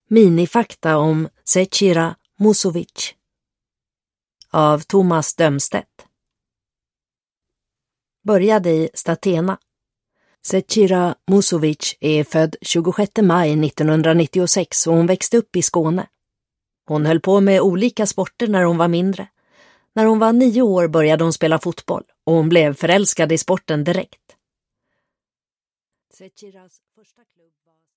Minifakta om Zecira Musovic av Thomas Dömstedt. Började i Statena. Zecira Musovic är född 26 maj 1996 och hon växte upp i Skåne. Hon höll på med olika sporter när hon var mindre. När hon var 9 år började hon spela fotboll och hon blev förälskad i sporten direkt. Zeciras första klubb var